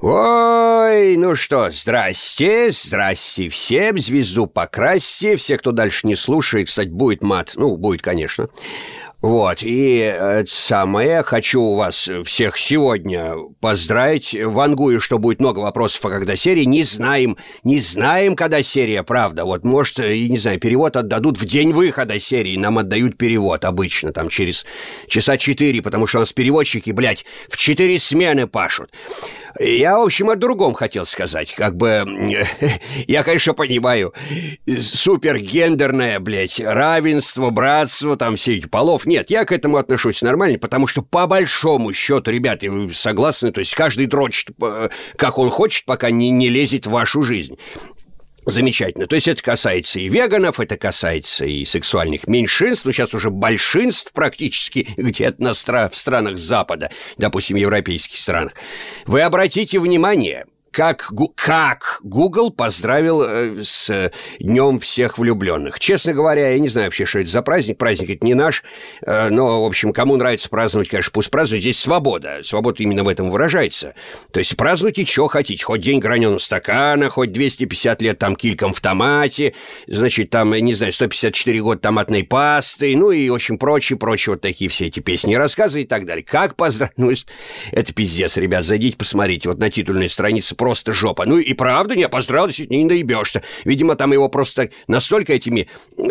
Ой, ну что, здрасте всем, звезду покрасьте. Все, кто дальше не слушает, кстати, будет мат. Ну, будет, конечно. Вот, и это самое, хочу у вас всех сегодня поздравить. Вангую, что будет много вопросов, а когда серия, не знаем, когда серия, правда. Вот, может, и не знаю, перевод отдадут в день выхода серии, нам отдают перевод обычно, там, через часа 4, потому что у нас переводчики, блядь, в 4 смены пашут. Я, в общем, о другом хотел сказать, как бы, я, конечно, понимаю, супергендерное, блядь, равенство, братство, там, все эти полов. Нет, я к этому отношусь нормально, потому что по большому счету, ребята, вы согласны, то есть каждый дрочит, как он хочет, пока не лезет в вашу жизнь. Замечательно. То есть это касается и веганов, это касается и сексуальных меньшинств, но сейчас уже большинств практически где-то в странах Запада, допустим, европейских странах. Вы обратите внимание, как Google поздравил с Днем всех влюбленных. Честно говоря, я не знаю вообще, что это за праздник. Праздник это не наш, но, в общем, кому нравится праздновать, конечно, пусть празднует. Здесь свобода. Свобода именно в этом выражается. То есть празднуйте, что хотите. Хоть день граненого стакана, хоть 250 лет там килькам в томате, значит, там, не знаю, 154 года томатной пасты, ну и, в общем, прочие вот такие все эти песни и рассказы и так далее. Как поздравить? Ну, это пиздец, ребят. Зайдите, посмотрите. Вот на титульной странице просто жопа. Ну и правда, не поздравил, действительно, не наебешься. Видимо, там его просто настолько этими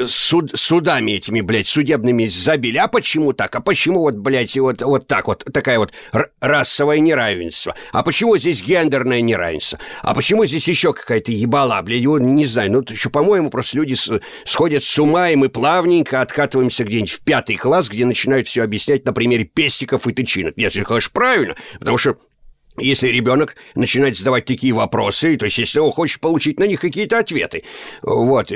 судами этими, блядь, судебными забили. А почему так? А почему вот, блядь, вот так вот, такая вот расовое неравенство? А почему здесь гендерное неравенство? А почему здесь еще какая-то ебала, блядь, не знаю, ну, еще, по-моему, просто люди сходят с ума, и мы плавненько откатываемся где-нибудь в 5 класс, где начинают все объяснять на примере пестиков и тычинок. Нет, это, конечно, правильно, потому что если ребенок начинает задавать такие вопросы, то есть если он хочет получить на них какие-то ответы, вот,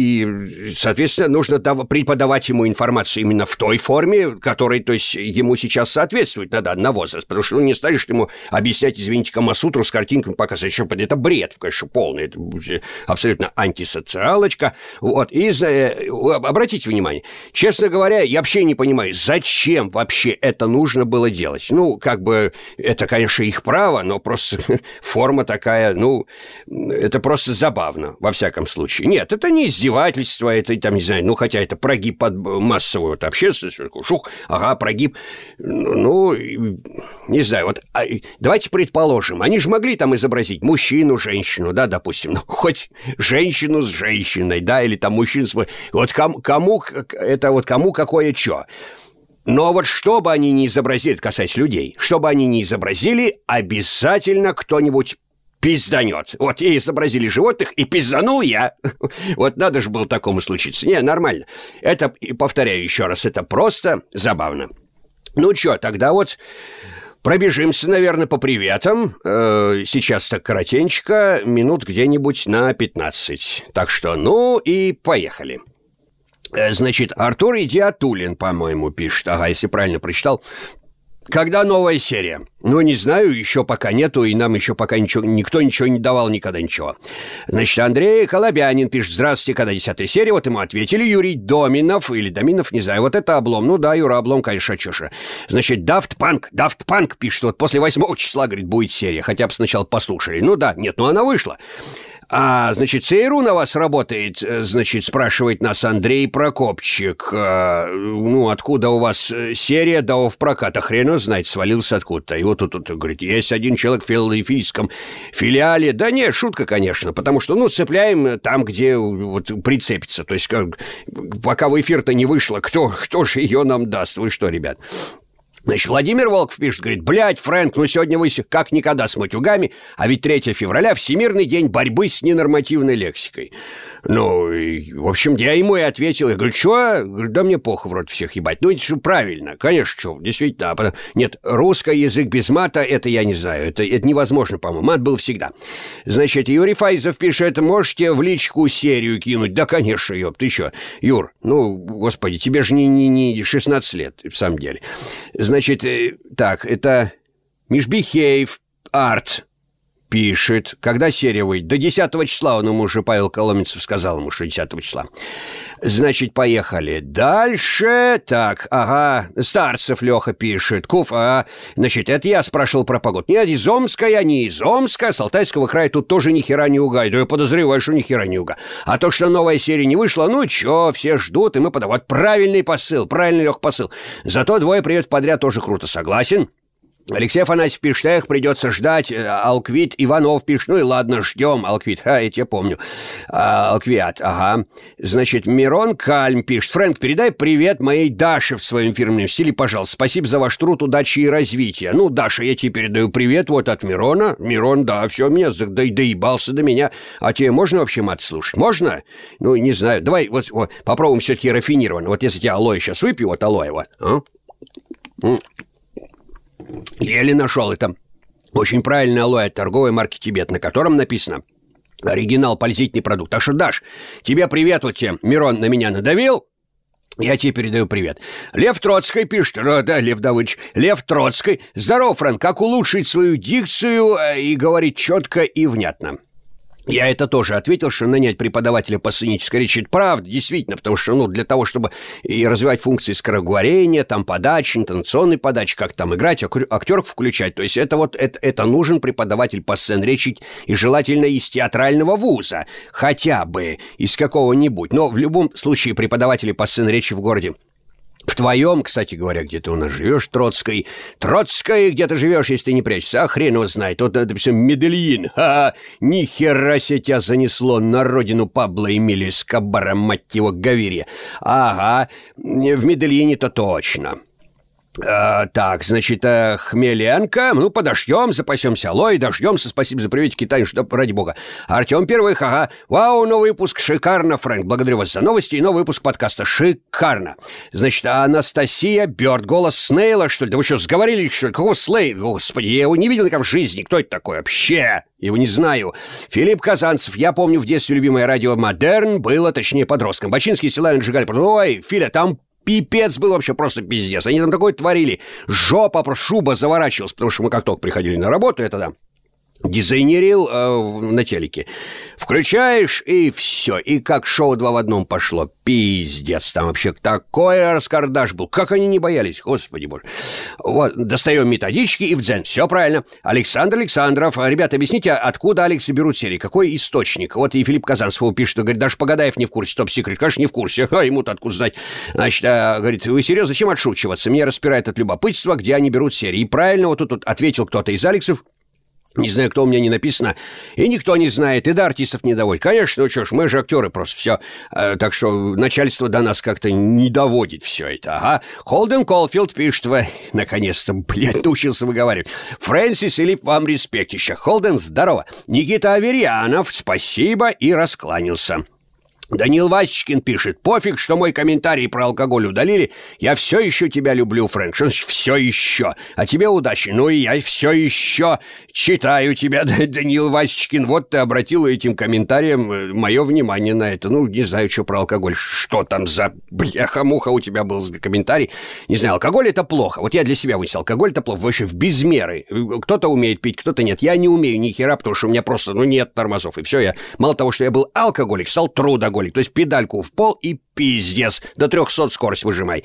и, соответственно, нужно преподавать ему информацию именно в той форме, которой, то есть, ему сейчас соответствует на возраст, потому что, ну, не станешь ему объяснять, извините, Камасутру с картинками показывать, что это бред, конечно, полный, это абсолютно антисоциалочка, вот, и обратите внимание, честно говоря, я вообще не понимаю, зачем вообще это нужно было делать, ну, как бы, это, конечно, их право, но просто форма такая, ну, это просто забавно, во всяком случае. Нет, это не издевательство, это, там, не знаю, ну, хотя это прогиб под массовую вот общественность, шух, ага, прогиб, ну, не знаю, вот, давайте предположим, они же могли там изобразить мужчину, женщину, да, допустим, ну, хоть женщину с женщиной, да, или там мужчину с... Вот кому это вот кому какое чё. Но вот что бы они ни изобразили, касаясь людей, что бы они ни изобразили, обязательно кто-нибудь пизданет. Вот и изобразили животных, и пизданул я. Вот надо же было такому случиться. Не, нормально. Это, повторяю еще раз, это просто забавно. Ну что, тогда вот пробежимся, наверное, по приветам. Сейчас так коротенько, минут где-нибудь на 15. Так что, ну и поехали. Значит, Артур Идиатуллин, по-моему, пишет. Ага, если правильно прочитал. Когда новая серия? Ну, не знаю, еще пока нету, и нам еще пока никто ничего не давал, никогда ничего. Значит, Андрей Колобянин пишет: здравствуйте, когда 10-я серия? Вот ему ответили Юрий Доминов, или Доминов, не знаю, вот это облом. Ну да, Юра, облом, конечно, чуша. Значит, Daft Punk пишет, вот после 8 числа, говорит, будет серия, хотя бы сначала послушали. Ну да, нет, ну она вышла. А, значит, ЦРУ на вас работает, значит, спрашивает нас Андрей Прокопчик. Ну, откуда у вас серия, да в прокат, а хрен его знает, свалился откуда-то. И вот тут, говорит, есть один человек в филадельфийском филиале. Да нет, шутка, конечно, потому что, ну, цепляем там, где вот прицепится. То есть, пока в эфир-то не вышло, кто же ее нам даст? Вы что, ребят? Значит, Владимир Волков пишет, говорит: блядь, Фрэнк, ну сегодня вы как никогда с матюгами, а ведь 3 февраля – Всемирный день борьбы с ненормативной лексикой. Ну, и, в общем, я ему и ответил. Я говорю, что? Говорю, да мне похуй вроде всех ебать. Ну, это что, правильно, конечно, что, действительно. Нет, русский язык без мата, это я не знаю, это невозможно, по-моему. Мат был всегда. Значит, Юрий Файзов пишет: можете в личку серию кинуть? Да, конечно, ёб, ты что? Юр, ну, господи, тебе же не 16 лет, в самом деле. Значит, так, это Мишбихеев Арт пишет. Когда серия выйдет? До 10 числа он ему уже, Павел Коломенцев, сказал ему, что 10 числа. Значит, поехали. Дальше. Так, ага. Старцев Леха пишет. Значит, это я спрашивал про погоду. Не из Омска, я не из Омска. С Алтайского края тут тоже ни хера не уга. Да я подозреваю, что ни хера не уга. А то, что новая серия не вышла, ну чё, все ждут, и мы подавать. Вот правильный посыл, правильный, Лех, посыл. Зато 2 привет подряд тоже круто, согласен? Алексей Афанасьев пишет, их придется ждать. Алквит Иванов пишет, ну и ладно, ждем. Алквит, я тебя помню. Алквиат, ага. Значит, Мирон Кальм пишет, Фрэнк, передай привет моей Даше в своем фирменном стиле, пожалуйста. Спасибо за ваш труд, удачи и развития. Ну, Даша, я тебе передаю привет вот от Мирона. Мирон, да, все, меня доебался до меня. А тебе можно вообще мат слушать? Можно? Ну, не знаю. Давай вот попробуем все-таки рафинированно. Вот если я алоэ сейчас выпью, вот алоэ вот. Еле нашел это. Очень правильное алоэ от торговой марки «Тибет», на котором написано «Оригинал, пользительный продукт». Так что, Даш, тебе привет, вот тебе Мирон на меня надавил. Я тебе передаю привет. Лев Троцкий пишет, да, Лев Давыдович, Лев Троцкий. Здорово, Фрэнк, как улучшить свою дикцию и говорить четко и внятно? Я это тоже ответил, что нанять преподавателя по сценической речи — это правда, действительно, потому что, для того, чтобы и развивать функции скороговорения, там, подачи, интонационной подачи, как там играть, актеров включать, то есть это нужен преподаватель по сцен-речи, и желательно из театрального вуза, хотя бы из какого-нибудь, но в любом случае преподаватели по сцен-речи в городе. В твоем, кстати говоря, где ты у нас живешь, Троцкой, где ты живешь, если ты не прячешься? А хрен его знает. Вот, допустим, Медельин. Ни хера себе тебя занесло на родину Пабло Эмилио Эскобара, мать его, Гавирия. Ага, в Медельине-то точно. Так, значит, Хмеленко. Ну, подождем, запасемся алоэ, дождемся. Спасибо за приветики, Таня, что ради бога. Артем Первых, ага. Вау, новый выпуск, шикарно, Фрэнк. Благодарю вас за новости и новый выпуск подкаста. Шикарно. Значит, Анастасия Бёрд, голос Снейла, что ли? Да вы что, сговорились, что ли? Какого Слейла? Господи, я его не видел никогда в жизни. Кто это такой вообще? Его не знаю. Филипп Казанцев. Я помню, в детстве любимое радио «Модерн» было, точнее, подростком. Бачинский, Силавин, Жигаль. Ой, Филя, там пипец был вообще, просто пиздец. Они там такое творили. Жопа, шуба заворачивалась, потому что мы как только приходили на работу, я тогда дизайнерил на телеке. Включаешь, и все. И как шоу 2 в 1 пошло. Пиздец. Там вообще такой раскардаш был. Как они не боялись, господи боже. Вот, достаем методички и в дзен. Все правильно. Александр Александров. Ребята, объясните, откуда Алексы берут серии? Какой источник? Вот и Филипп Казанцев пишет, говорит, даже Погадаев не в курсе. Топ-секрет, конечно, не в курсе. Ему-то откуда знать. Значит, говорит, вы серьезно, зачем отшучиваться? Меня распирает от любопытства, где они берут серии. И правильно вот тут ответил кто-то из Алексов. Не знаю, кто у меня не написано, и никто не знает, и до артистов не доводит. Конечно, ну что ж, мы же актеры просто, все. Так что начальство до нас как-то не доводит все это. Ага. Холден Колфилд пишет, наконец-то, научился выговаривать. Фрэнсис и Лип, вам респектища. Холден, здорово. Никита Аверьянов, спасибо, и раскланялся. Данил Васечкин пишет, пофиг, что мой комментарий про алкоголь удалили, я все еще тебя люблю, Фрэнк. Что значит все еще? А тебе удачи. Ну и я все еще читаю тебя, Данил Васечкин. Вот ты обратил этим комментарием мое внимание на это. Ну, не знаю, что про алкоголь. Что там за бляха-муха у тебя был комментарий? Не знаю, алкоголь это плохо. Вот я для себя вынес, алкоголь это плохо. Вообще в без меры. Кто-то умеет пить, кто-то нет. Я не умею ни хера, потому что у меня просто, нет тормозов. И все, я мало того, что я был алкоголик, стал трудоголик. То есть педальку в пол и пиздец. До 300 скорость выжимай.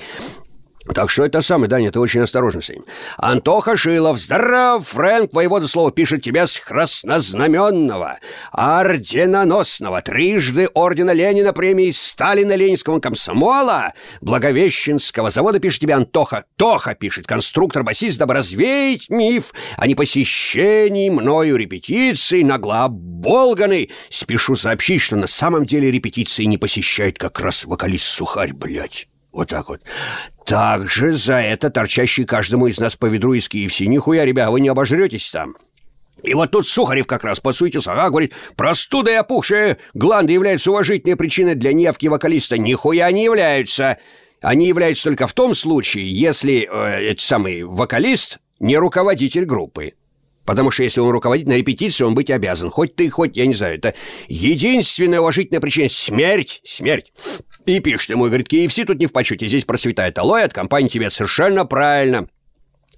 Так что это самое, Даня, ты очень осторожен с ним. Антоха Шилов. Здоров, Фрэнк, воевода слова пишет тебя с краснознаменного, орденоносного, трижды ордена Ленина, премии Сталина, Ленинского комсомола, Благовещенского завода пишет тебе Антоха. Тоха пишет, конструктор-басист, дабы развеять миф о непосещении мною репетиций, нагло оболганный. Спешу сообщить, что на самом деле репетиции не посещает как раз вокалист Сухарь, блядь. Вот так вот. Также за это торчащий каждому из нас по ведру из KFC. Нихуя, ребята, вы не обожретесь там. И вот тут Сухарев как раз посуетился, говорит, простуда и опухшие гланды являются уважительной причиной для неявки вокалиста. Нихуя не являются. Они являются только в том случае, если этот самый вокалист не руководитель группы. Потому что если он руководит на репетиции, он быть обязан. Хоть ты, хоть, я не знаю, это единственная уважительная причина. Смерть, смерть. И пишет ему, говорит, KFC тут не в почете, здесь процветает алоэ от компании «Тибет». Совершенно правильно.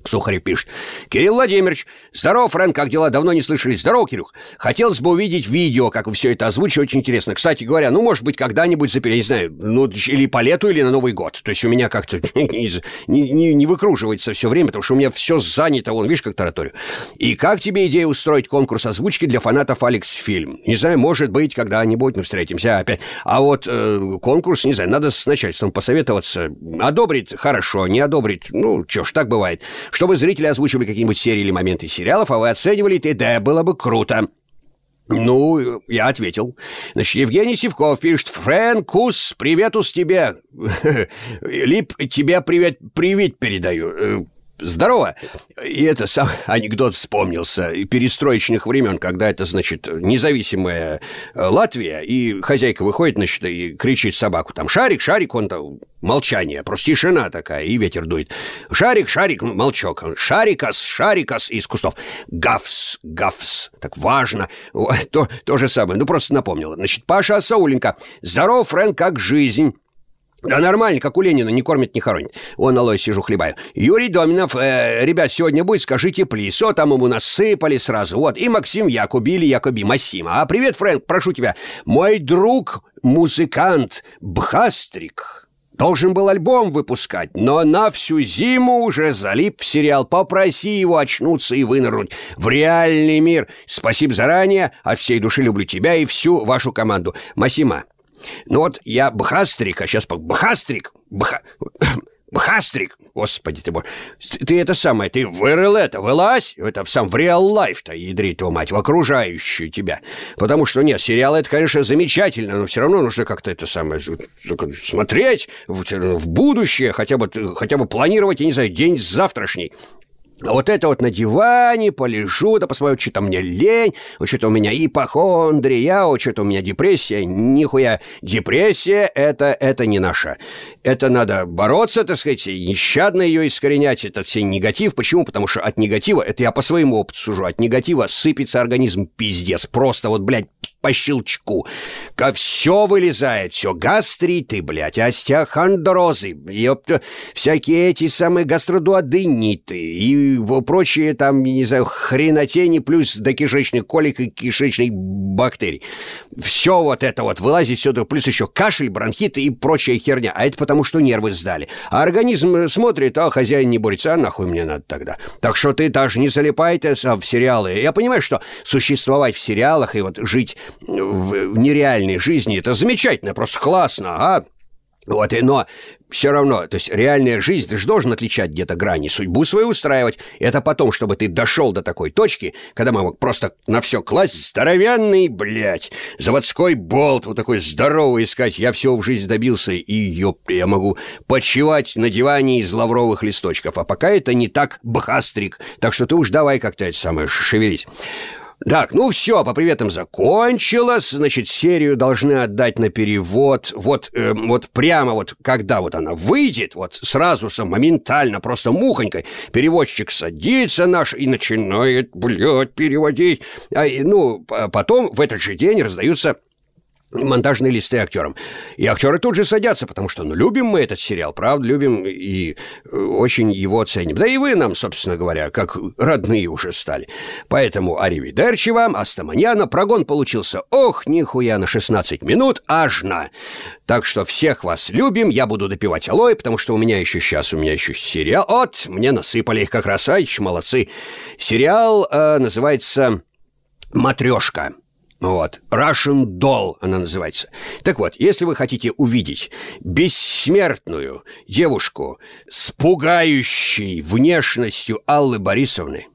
Сухарев пишет. Кирилл Владимирович, здорово, Фрэнк, как дела? Давно не слышали. Здорово, Кирюх. Хотелось бы увидеть видео, как вы все это озвучите, очень интересно. Кстати говоря, может быть, когда-нибудь запилить, не знаю, или по лету, или на Новый год. То есть у меня как-то не выкруживается все время, потому что у меня все занято, вон, видишь, как тараторю. И как тебе идея устроить конкурс озвучки для фанатов Алекс Фильм? Не знаю, может быть, когда-нибудь мы встретимся опять. А вот конкурс, не знаю, надо с начальством посоветоваться. Одобрит — хорошо, не одобрит — чё ж, так бывает. Чтобы зрители озвучивали какие-нибудь серии или моменты сериалов, а вы оценивали это, да, было бы круто. Я ответил. Значит, Евгений Сивков пишет. Фрэнкус, приветус тебе. Лип, тебя привет передаю. Здорово. И это сам анекдот вспомнился перестроечных времен, когда это, значит, независимая Латвия, и хозяйка выходит, значит, и кричит собаку там: «Шарик, Шарик», он там, молчание, просто тишина такая, и ветер дует. «Шарик, Шарик», молчок. «Шарикас, Шарикас» из кустов. «Гавс, Гавс». Так важно. То же самое, просто напомнила. Значит, Паша Сауленко. Здорово, Фрэнк, как жизнь? Да нормально, как у Ленина, не кормит, не хоронит. Вон, алой, сижу, хлебаю. Юрий Доминов, ребят, сегодня будет, скажите, плиз. Там ему насыпали сразу. Вот, и Максим Якоби, Массима. А привет, Фрэнк, прошу тебя. Мой друг, музыкант Бхастрик, должен был альбом выпускать, но на всю зиму уже залип в сериал. Попроси его очнуться и вынырнуть в реальный мир. Спасибо заранее, от всей души люблю тебя и всю вашу команду. Массима. Я Бхастрик, а сейчас Бхастрик, господи ты боже. Ты это самое, ты в РЛ-то вылазь, это в реал-лайф-то, ядрить твою мать, в окружающую тебя. Потому что, нет, сериал это, конечно, замечательно, но все равно нужно как-то это самое смотреть в будущее, хотя бы планировать, я не знаю, день завтрашний. А вот это вот на диване полежу, да посмотрю, что-то мне лень, вот что-то у меня ипохондрия, вот что-то у меня депрессия. Нихуя, депрессия это не наша. Это надо бороться, так сказать, и нещадно ее искоренять, это все негатив. Почему? Потому что от негатива, это я по своему опыту сужу, от негатива сыпется организм пиздец. Просто вот, блядь, по щелчку. Все вылезает, все гастриты, блядь, остеохондрозы, всякие эти самые гастродуодениты и прочие там, не знаю, хренотени, плюс до кишечных колик и кишечных бактерий. Все вот это вот вылазит сюда, плюс еще кашель, бронхиты и прочая херня. А это потому, что нервы сдали. А организм смотрит, а хозяин не борется, а нахуй мне надо тогда. Так что ты даже не залипай в сериалы. Я понимаю, что существовать в сериалах и вот жить в нереальной жизни — это замечательно, просто классно, а? Вот, но все равно, то есть реальная жизнь, ты же должен отличать где-то грани, судьбу свою устраивать. Это потом, чтобы ты дошел до такой точки, когда мы мог просто на все класть здоровенный, блядь, заводской болт, вот такой здоровый искать. Я всего в жизни добился, и я могу почивать на диване из лавровых листочков. А пока это не так, Бхастрик. Так что ты уж давай как-то это самое шевелись. Так, все, по приветам закончилось. Значит, серию должны отдать на перевод. Вот прямо вот, когда вот она выйдет, вот сразу же, моментально, просто мухонькой, переводчик садится наш и начинает, блядь, переводить. Потом в этот же день раздаются монтажные листы актерам. И актеры тут же садятся, потому что, любим мы этот сериал, правда, любим и очень его ценим. Да и вы нам, собственно говоря, как родные уже стали. Поэтому аривидерчи вам, астаманьяна, прогон получился, ох, нихуя, на 16 минут, аж на. Так что всех вас любим, я буду допивать алоэ, потому что у меня еще сериал. Вот, мне насыпали их как раз, молодцы. Сериал называется «Матрешка». Вот, Russian Doll она называется. Так вот, если вы хотите увидеть бессмертную девушку с пугающей внешностью Аллы Борисовны,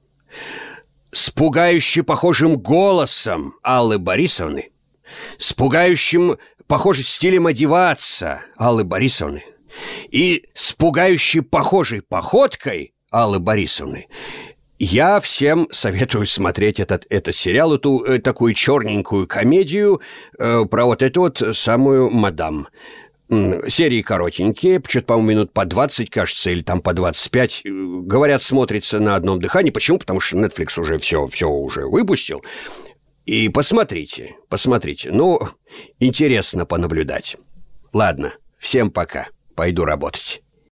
с пугающе похожим голосом Аллы Борисовны, с пугающим похожим стилем одеваться Аллы Борисовны и с пугающе похожей походкой Аллы Борисовны, я всем советую смотреть этот сериал, эту такую черненькую комедию про вот эту вот самую мадам. Серии коротенькие, что-то, по-моему, минут по 20, кажется, или там по 25. Говорят, смотрится на одном дыхании. Почему? Потому что Netflix уже все уже выпустил. И посмотрите. Интересно понаблюдать. Ладно, всем пока. Пойду работать.